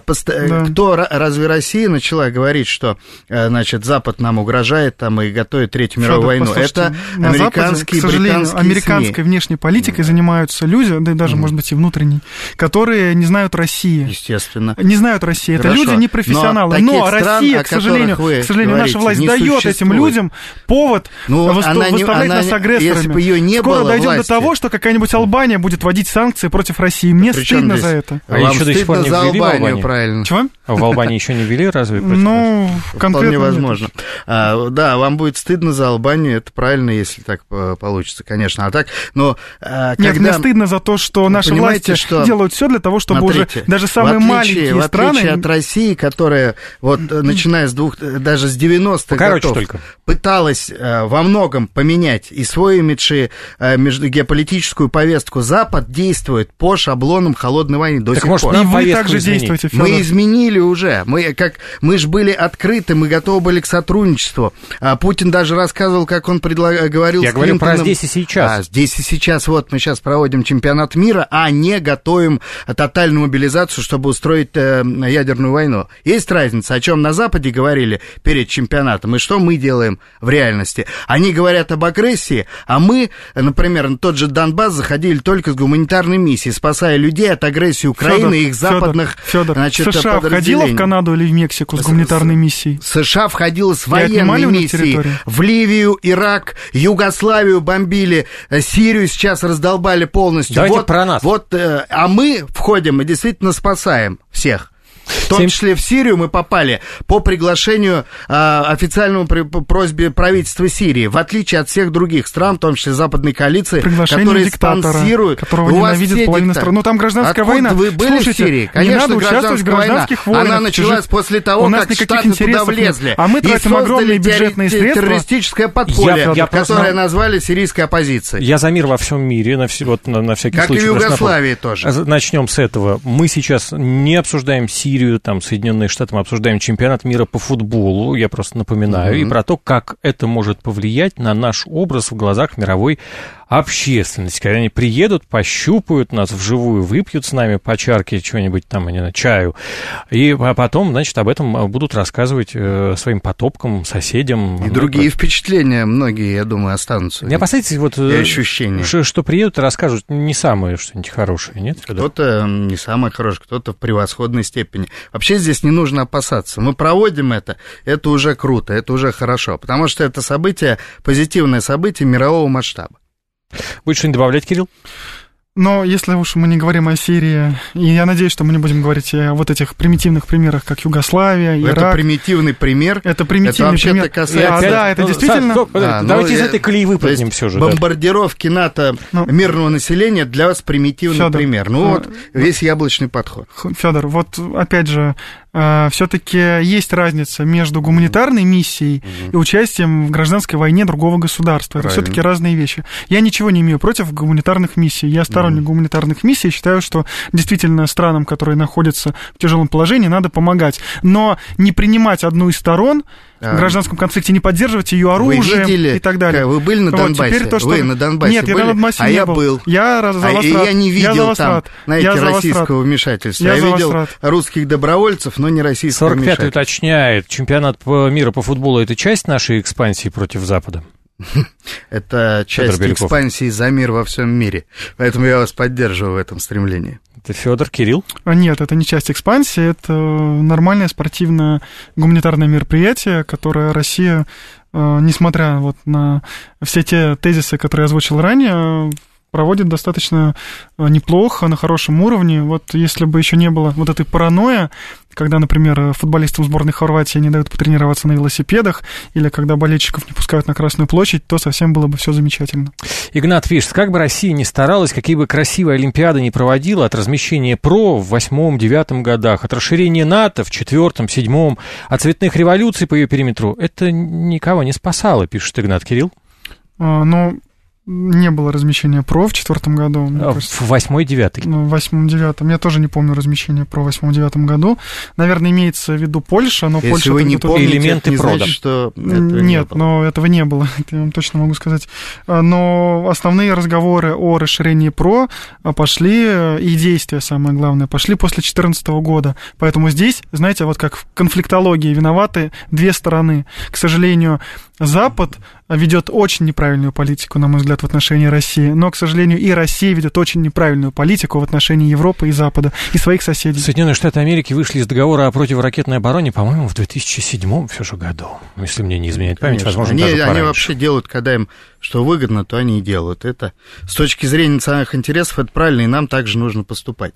Разве Россия начала говорить, что, значит, Запад нам угрожает там и готовит Третью мировую войну? Это американские, к сожалению, британские американской СМИ. Внешней политикой занимаются люди, да и даже, может быть, и внутренней, которые не знают России. Естественно. Не знают России. Это люди не профессионалы. Но Россия, к сожалению, наша власть дает этим людям повод выставлять нас агрессорами. Скоро дойдем до того, что какая-нибудь Албания будет вводить санкции против России. Мне стыдно за это. А еще до сих пор не ввели в Албанию? Правильно. Чего? А в Албании еще не ввели, разве? Ну, конкретно невозможно. Да, вам будет стыдно за Албанию, это правильно, если так получится, конечно. А так, но нет, мне стыдно за то, что наши власти делают все для того, чтобы уже даже самые маленькие страны... В отличие от России, которая вот начиная даже с 90-х годов пыталась во многом поменять и свой имидж, и геополитическую повестку, Запад действует по шаблонам холодной войны до сих пор. И вы также действуете, Федор. Мы изменили уже. Мы же были открыты, мы готовы были к сотрудничеству. Путин даже рассказывал, как он говорил Я говорю про здесь и сейчас. Здесь и сейчас. Вот мы сейчас проводим чемпионат мира, а не готовим тотальную мобилизацию, чтобы устроить ядерную войну. Есть разница, о чем на Западе говорили перед чемпионатом, и что мы делаем в реальности. Они говорят об агрессии, а мы, например, на тот же Донбасс заходили только с гуманитарной миссией, спасая людей от агрессии Украины и их западных США входила в Канаду или в Мексику с гуманитарной миссией? США входила с военной миссией в Ливию, Ирак, Югославию бомбили, Сирию сейчас раздолбали полностью. Давайте про нас. А мы входим и действительно спасаем всех. том числе в Сирию мы попали по приглашению, официальному просьбе правительства Сирии, в отличие от всех других стран, в том числе западной коалиции, которые спонсируют. Которого ненавидит половина стран. Ну, там гражданская война. Вы были в Сирии? Конечно, не надо участвовать в гражданских войнах. Она началась после того, как Штаты туда влезли. А мы тратим огромные бюджетные средства. Террористическое подполье, которое назвали сирийской оппозицией. Я за мир во всем мире, на всякий случай. Как и в Югославии тоже. Начнем с этого. Мы сейчас не обсуждаем Сирию, там, Соединенные Штаты, мы обсуждаем чемпионат мира по футболу, я просто напоминаю, и про то, как это может повлиять на наш образ в глазах мировой общественности. Когда они приедут, пощупают нас вживую, выпьют с нами по чарке чего-нибудь там, не знаю, чаю, и потом, значит, об этом будут рассказывать своим потомкам, соседям. И другие впечатления многие, я думаю, останутся. Не опасайтесь, вот, и ощущения. Что приедут и расскажут не самое что-нибудь хорошее, нет? Кто-то не самое хорошее, кто-то в превосходной степени. Вообще здесь не нужно опасаться. Мы проводим это уже круто, это уже хорошо, потому что это событие, позитивное событие мирового масштаба. Будешь что-нибудь добавлять, Кирилл? Но если уж мы не говорим о Сирии, и я надеюсь, что мы не будем говорить о вот этих примитивных примерах, как Югославия, Ирак. Это примитивный пример. Это примитивный пример. Касается... Да, это действительно... Давайте из этой колеи выпрыгнем все же. Бомбардировки НАТО мирного населения для вас примитивный пример. Ну вот весь яблочный подход. Федор, вот опять же, все-таки есть разница между гуманитарной миссией и участием в гражданской войне другого государства. Это все-таки разные вещи. Я ничего не имею против гуманитарных миссий. Я сторонник гуманитарных миссий. Считаю, что действительно странам, которые находятся в тяжелом положении, надо помогать. Но не принимать одну из сторон в гражданском конфликте, не поддерживать ее оружием и так далее. Вы были на Донбассе? Вы на Донбассе Нет, были? Я на Донбассе не был. Был. Я не видел там, знаете, российского вмешательства. Я видел русских добровольцев, но не российского вмешательства. 45-й уточняет, чемпионат мира по футболу — это часть нашей экспансии против Запада? Это часть экспансии за мир во всем мире. Поэтому я вас поддерживаю в этом стремлении. Это Федор, Кирилл? Нет, это не часть экспансии, это нормальное спортивное гуманитарное мероприятие, которое Россия, несмотря вот на все те тезисы, которые я озвучил ранее, проводит достаточно неплохо, на хорошем уровне. Вот если бы еще не было вот этой паранойи, когда, например, футболистам сборной Хорватии не дают потренироваться на велосипедах, или когда болельщиков не пускают на Красную площадь, то совсем было бы все замечательно. Игнат пишет, как бы Россия ни старалась, какие бы красивые Олимпиады ни проводила, от размещения ПРО в 8-9 годах, от расширения НАТО в 4-7, от цветных революций по ее периметру, это никого не спасало, пишет Игнат. Кирилл? Не было размещения ПРО в 2004 году. В 8-9? В 8-9. Я тоже не помню размещения ПРО в 8-9 году. Наверное, имеется в виду Польша, но если Польша... Если вы не помните, элементы это не ПРО, значит, что Нет, но этого не было, это я вам точно могу сказать. Но основные разговоры о расширении ПРО пошли, и действия, самое главное, пошли после 2014 года. Поэтому здесь, знаете, вот как в конфликтологии виноваты две стороны. К сожалению, Запад ведет очень неправильную политику, на мой взгляд, в отношении России, но, к сожалению, и Россия ведет очень неправильную политику в отношении Европы и Запада, и своих соседей. Соединенные Штаты Америки вышли из договора о противоракетной обороне, по-моему, в 2007 все же году, если мне не изменяет память, возможно, даже пораньше. Они вообще делают, когда им что выгодно, то они и делают. Это с точки зрения национальных интересов, это правильно, и нам также нужно поступать.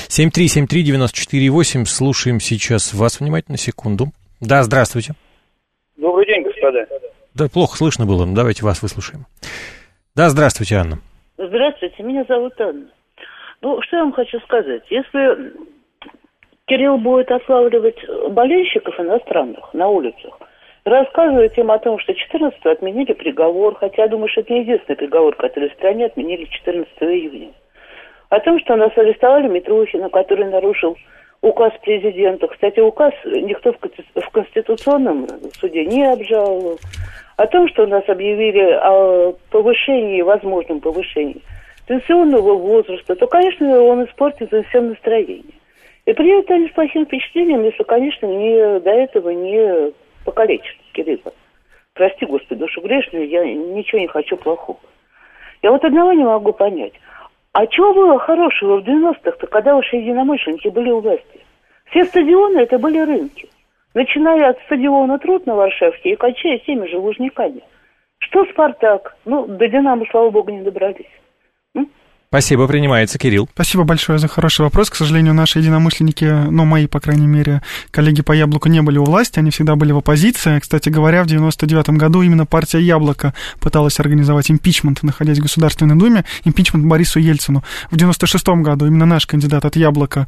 7373948, слушаем сейчас вас внимательно, секунду. Да, здравствуйте. Добрый день, господа. Да, плохо слышно было, но давайте вас выслушаем. Да, здравствуйте, Анна. Здравствуйте, меня зовут Анна. Ну, что я вам хочу сказать. Если Кирилл будет отлавливать болельщиков иностранных на улицах, рассказывать им о том, что 14-го отменили приговор, хотя я думаю, что это не единственный приговор, который в стране отменили 14 июня. О том, что нас арестовали Митрохина, который нарушил указ президента. Кстати, указ никто в Конституционном суде не обжаловал. О том, что нас объявили о повышении, возможном повышении пенсионного возраста, то, конечно, он испортит всем настроение. И приедут они с плохим впечатлением, если, конечно, до этого не покалечат Кирилла. Прости, Господи, душу грешную, я ничего не хочу плохого. Я вот одного не могу понять. А чего было хорошего в 90-х-то, когда уж единомышленники были у власти? Все стадионы это были рынки. Начиная от стадиона Труд на Варшавке и кончая теми же Лужниками. Что «Спартак»? До «Динамо», слава богу, не добрались. Спасибо, принимается, Кирилл. Спасибо большое за хороший вопрос. К сожалению, наши единомышленники, мои, по крайней мере, коллеги по «Яблоку» не были у власти, они всегда были в оппозиции. Кстати говоря, в 99-м году именно партия «Яблоко» пыталась организовать импичмент, находясь в Государственной Думе, импичмент Борису Ельцину. В 96-м году именно наш кандидат от «Яблока»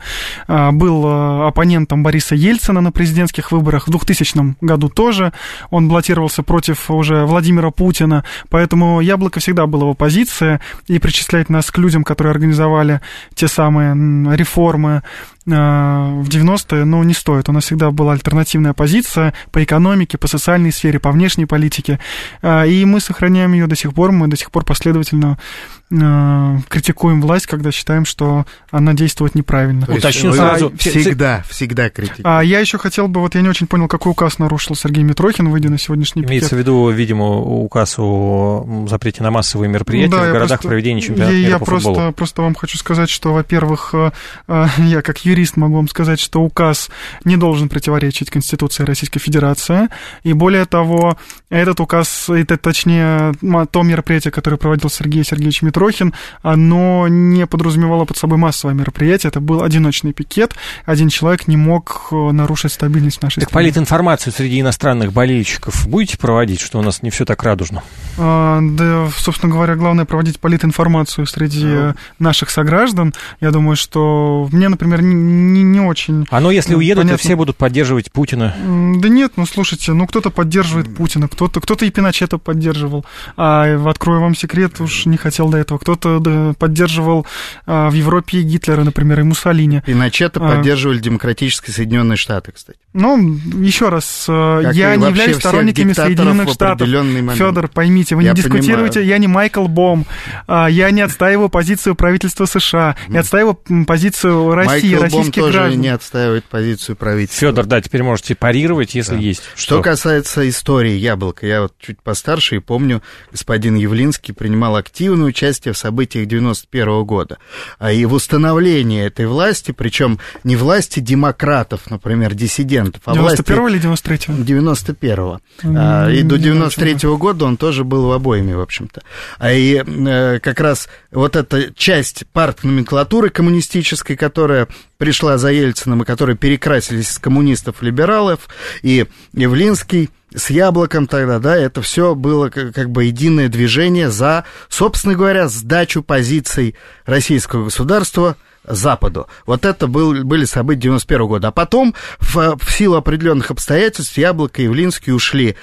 был оппонентом Бориса Ельцина на президентских выборах. В 2000 году тоже он баллотировался против уже Владимира Путина, поэтому «Яблоко» всегда было в оппозиции, и причислять нас к людям, которые организовали те самые реформы в 90-е, не стоит. У нас всегда была альтернативная позиция по экономике, по социальной сфере, по внешней политике, и мы сохраняем ее до сих пор, мы до сих пор последовательно критикуем власть, когда считаем, что она действует неправильно. Уточню сразу. Всегда критикуем. Я еще хотел бы, я не очень понял, какой указ нарушил Сергей Митрохин, выйдя на сегодняшний пикет. Имеется в виду, видимо, указ о запрете на массовые мероприятия в городах проведения чемпионата мира по футболу. Я просто вам хочу сказать, что, во-первых, я как юрист могу вам сказать, что указ не должен противоречить Конституции Российской Федерации, и более того, этот указ, точнее, то мероприятие, которое проводил Сергей Сергеевич Митрохин, оно не подразумевало под собой массовое мероприятие, это был одиночный пикет, один человек не мог нарушить стабильность нашей страны. Политинформацию среди иностранных болельщиков будете проводить, что у нас не все так радужно? Да, собственно говоря, главное проводить политинформацию среди наших сограждан. Я думаю, что мне, например, не очень... Если уедут, понятно, то все будут поддерживать Путина. Да нет, слушайте, кто-то поддерживает Путина, кто-то и Пиночета поддерживал. Открою вам секрет, уж не хотел до этого. Кто-то поддерживал в Европе и Гитлера, например, и Муссолини. Пиночета поддерживали демократические Соединенные Штаты, кстати. Еще раз, я не являюсь сторонниками Соединенных Штатов. Федор, поймите, вы не дискутируете, я не Майкл Бом, я не отстаиваю позицию правительства США, я отстаиваю позицию России, российских граждан. Майкл Бом тоже не отстаивает позицию правительства. Федор, теперь можете парировать, если есть. Что касается истории «Яблока», я чуть постарше и помню, господин Явлинский принимал активное участие в событиях 91 года. И в установлении этой власти, причем не власти демократов, например, диссидентов, а 91-го или 93-го? 91-го. И до 93-го года он тоже был в обоими, в общем-то. И как раз вот эта часть партноменклатуры коммунистической, которая пришла за Ельциным, и которые перекрасились с коммунистов в либералов, и Явлинский с «Яблоком» тогда, это все было как бы единое движение за, собственно говоря, сдачу позиций российского государства Западу. Вот это были события 91 года. А потом, в силу определенных обстоятельств, «Яблоко» и Явлинский ушли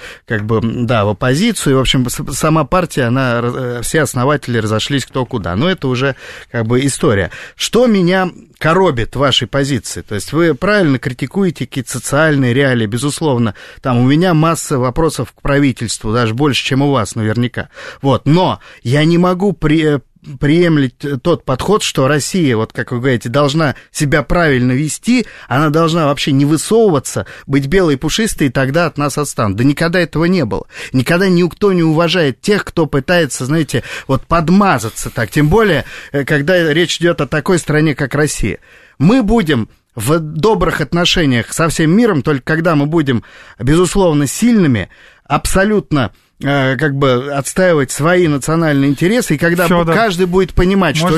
в оппозицию. И, в общем, сама партия, все основатели разошлись кто куда. Но это уже история. Что меня коробит в вашей позиции? То есть вы правильно критикуете какие-то социальные реалии, безусловно. Там у меня масса вопросов к правительству, даже больше, чем у вас наверняка. Но я не могу приемлить тот подход, что Россия, как вы говорите, должна себя правильно вести, она должна вообще не высовываться, быть белой и пушистой, и тогда от нас отстанут. Да никогда этого не было. Никогда никто не уважает тех, кто пытается, знаете, подмазаться так. Тем более, когда речь идет о такой стране, как Россия. Мы будем в добрых отношениях со всем миром, только когда мы будем, безусловно, сильными, абсолютно отстаивать свои национальные интересы, и когда Фёдор, каждый будет понимать, что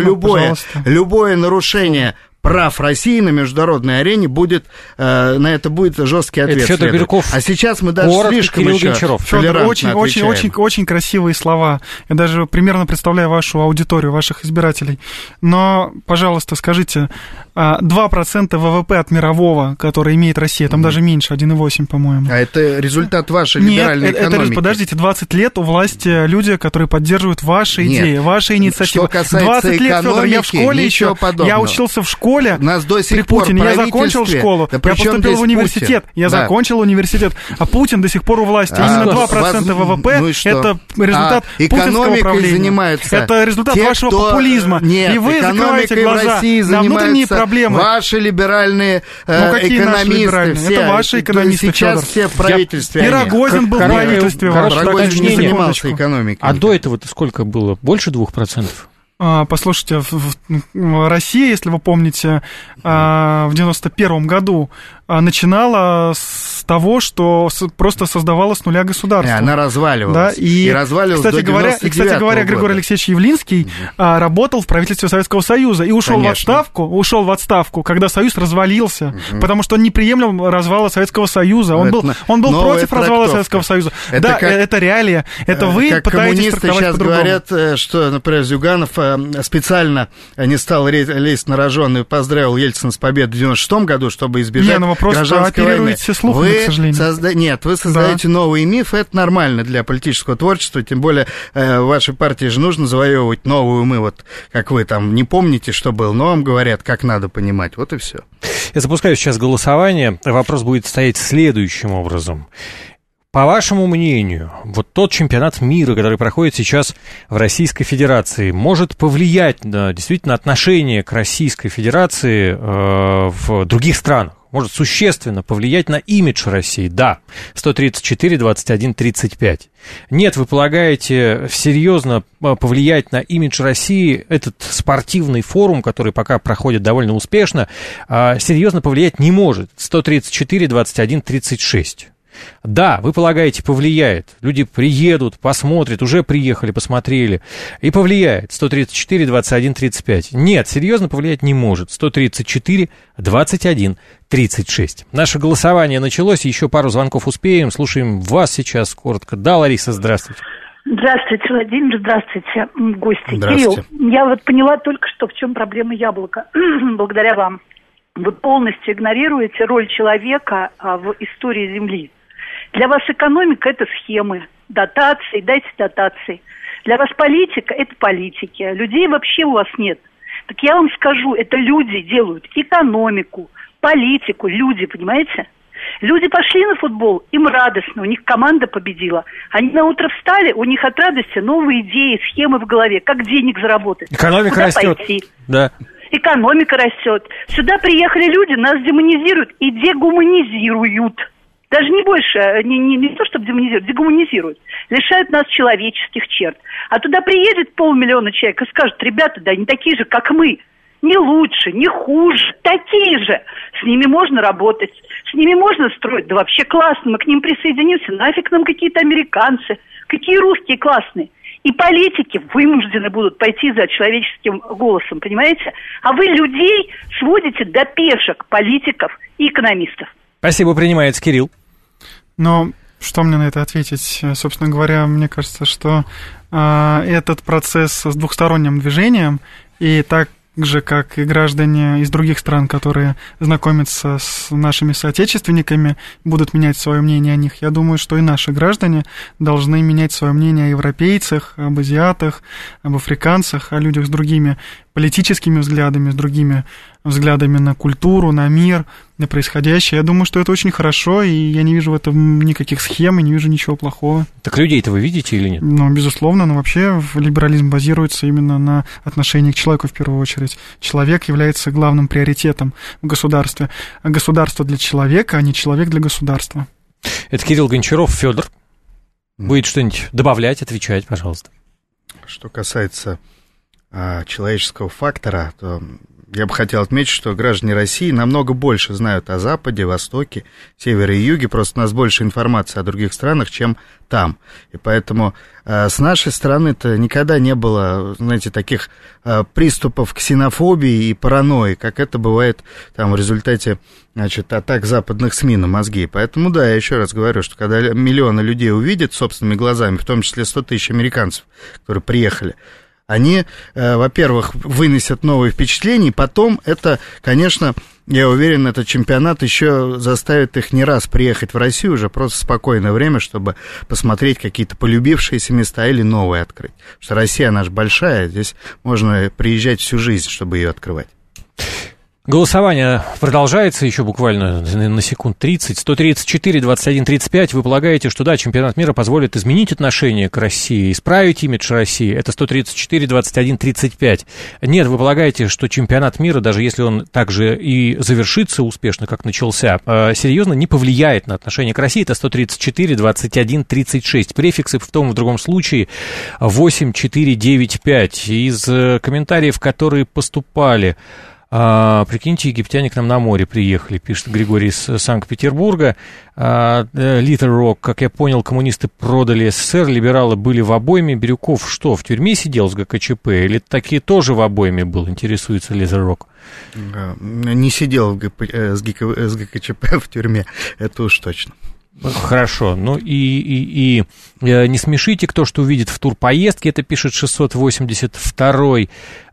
любое нарушение прав России на международной арене на это будет жесткий ответ. Федор Бирюков. А сейчас мы даже слишком еще Федор, очень красивые слова. Я даже примерно представляю вашу аудиторию, ваших избирателей. Но, пожалуйста, скажите, 2% ВВП от мирового, который имеет Россия, там даже меньше, 1,8, по-моему. А это результат вашей либеральной экономики. Подождите, 20 лет у власти люди, которые поддерживают ваши идеи, ваши инициативы. Что касается 20 лет, Федор, я в школе еще, я учился в школе. Нас до сих при Путине. пор Я закончил школу, я поступил в университет, закончил университет, а Путин до сих пор у власти. Именно 2% ВВП это результат путинского управления. Это результат вашего популизма. Нет, и вы закрываете глаза на внутренние проблемы. Ваши либеральные экономисты. Все. Это ваши экономисты, сейчас Федор. все в правительстве. И Рогозин был в правительстве. Рогозин не занимался экономикой. А до этого-то сколько было? Больше 2%? Послушайте, в России, если вы помните, в 91 году начинала с того, что просто создавала с нуля государство. Она разваливалась. Да, и разваливалась кстати до 99 кстати говоря, года. Григорий Алексеевич Явлинский работал в правительстве Советского Союза и ушел в отставку, когда Союз развалился, потому что он не приемлем развала Советского Союза. Он был против развала Советского Союза. Это реалия. Это вы как пытаетесь трактовать по-другому. Сейчас говорят, что, например, Зюганов специально не стал лезть на рожон и поздравил Ельцина с победой в 96 году, чтобы избежать гражданской войны. Слухами, к сожалению. Нет, вы создаете новые мифы, это нормально для политического творчества, тем более вашей партии же нужно завоевывать новые умы, вот как вы там не помните, что было, но вам говорят, как надо понимать, вот и все. Я запускаю сейчас голосование, вопрос будет стоять следующим образом. По вашему мнению, вот тот чемпионат мира, который проходит сейчас в Российской Федерации, может повлиять на действительно отношение к Российской Федерации в других странах? Может существенно повлиять на имидж России? Да. 134, 21, 35. Нет, вы полагаете, серьезно повлиять на имидж России этот спортивный форум, который пока проходит довольно успешно, серьезно повлиять не может. 134, 21, 36. Да, вы полагаете, повлияет. Люди приедут, посмотрят, уже приехали, посмотрели. И повлияет. 134, 21, 35. Нет, серьезно повлиять не может. 134, 21, 36. Наше голосование началось, еще пару звонков успеем. Слушаем вас сейчас коротко. Да, Лариса, здравствуйте. Здравствуйте, Владимир, здравствуйте, гости. Здравствуйте. Кирилл, я вот поняла только что, в чем проблема яблока. Благодаря вам. Вы полностью игнорируете роль человека в истории Земли. Для вас экономика – это схемы, дотации, дайте дотации. Для вас политика – это политики. Людей вообще у вас нет. Так я вам скажу, это люди делают экономику, политику, люди, понимаете? Люди пошли на футбол, им радостно, у них команда победила. Они на утро встали, у них от радости новые идеи, схемы в голове, как денег заработать. Экономика куда растет. Пойти. Да. Экономика растет. Сюда приехали люди, нас демонизируют и дегуманизируют. Даже не больше, не то, чтобы демонизируют, дегуманизируют. Лишают нас человеческих черт. А туда приедет 500 000 человек и скажут, ребята, да они такие же, как мы. Не лучше, не хуже, такие же. С ними можно работать, с ними можно строить. Да вообще классно, мы к ним присоединимся. Нафиг нам какие-то американцы, какие русские классные. И политики вынуждены будут пойти за человеческим голосом, понимаете? А вы людей сводите до пешек политиков и экономистов. Спасибо, принимается Кирилл. Но что мне на это ответить? Собственно говоря, мне кажется, что этот процесс с двухсторонним движением, и так же, как и граждане из других стран, которые знакомятся с нашими соотечественниками, будут менять свое мнение о них. Я думаю, что и наши граждане должны менять свое мнение о европейцах, об азиатах, об африканцах, о людях с другими политическими взглядами, с другими взглядами на культуру, на мир, на происходящее. Я думаю, что это очень хорошо, и я не вижу в этом никаких схем, и не вижу ничего плохого. Так людей-то вы видите или нет? Ну, безусловно, но вообще либерализм базируется именно на отношении к человеку в первую очередь. Человек является главным приоритетом в государстве. А государство для человека, а не человек для государства. Это Кирилл Гончаров. Федор, будет что-нибудь добавлять, отвечать, пожалуйста. Что касается человеческого фактора, то я бы хотел отметить, что граждане России намного больше знают о Западе, Востоке, Севере и Юге, просто у нас больше информации о других странах, чем там. И поэтому с нашей стороны-то никогда не было, знаете, таких приступов ксенофобии и паранойи, как это бывает там в результате, значит, атак западных СМИ на мозги. Поэтому, да, я еще раз говорю, что когда миллионы людей увидят собственными глазами, в том числе 100 000 американцев, которые приехали, они, во-первых, вынесут новые впечатления, и потом это, конечно, я уверен, этот чемпионат еще заставит их не раз приехать в Россию уже просто в спокойное время, чтобы посмотреть какие-то полюбившиеся места или новые открыть. Потому что Россия, она же большая, здесь можно приезжать всю жизнь, чтобы ее открывать. Голосование продолжается еще буквально на секунд 30. 134, 21, 35. Вы полагаете, что да, чемпионат мира позволит изменить отношение к России, исправить имидж России? Это 134, 21, 35. Нет, вы полагаете, что чемпионат мира, даже если он также и завершится успешно, как начался, серьезно не повлияет на отношение к России? Это 134, 21, 36. Префиксы в том и в другом случае 8, 4, 9, 5. Из комментариев, которые поступали... прикиньте, египтяне к нам на море приехали, пишет Григорий из Санкт-Петербурга. Литл Рок, как я понял, коммунисты продали СССР, либералы были в обойме. Бирюков что, в тюрьме сидел с ГКЧП? Или такие тоже в обойме был, интересуется Литл Рок? Не сидел с ГКЧП в тюрьме, это уж точно. Хорошо, ну и не смешите, кто что увидит в турпоездке, это пишет 682-й.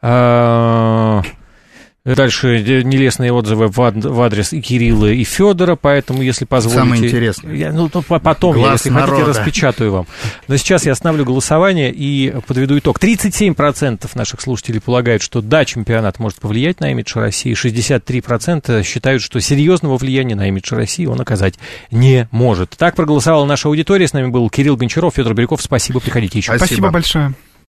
Дальше нелестные отзывы в адрес и Кирилла, и Федора, поэтому, если позволите... Самое интересное. Потом, глаз если народа. хотите, распечатаю вам. Но сейчас я остановлю голосование и подведу итог. 37% наших слушателей полагают, что да, чемпионат может повлиять на имидж России. 63% считают, что серьезного влияния на имидж России он оказать не может. Так проголосовала наша аудитория. С нами был Кирилл Гончаров, Федор Бирюков. Спасибо, приходите еще. Спасибо большое.